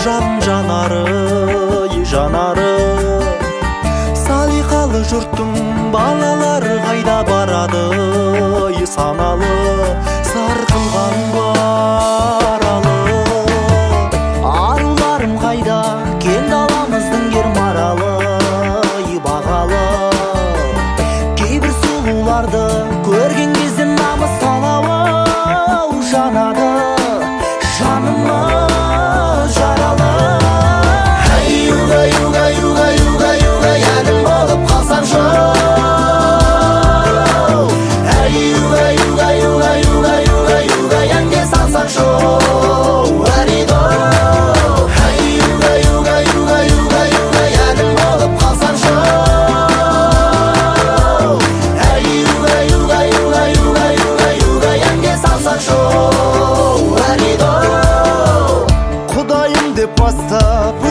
жалын жанары, жанары. Салиқалы жұрттың балалары қайда барады, саналы, сарқылған баралы. Аруларым қайда, кең даламыздың ер маралы, бағалы. Кейбір сұлуларды көрген кезде намыс алауы жанады, жаныма жаралы. Юга, юга, юга, юга, юга, әнім болып қалсаңшы. Юга, юга, юга, юга, юга, юга, әнге салсаңшы. Әриді. Юга, юга, юга, юга, юга, әнім болып қалсаңшы. Юга, юга, юга, юга, юга, юга, әнге салсаңшы. Әриді. Құдайым деп бастап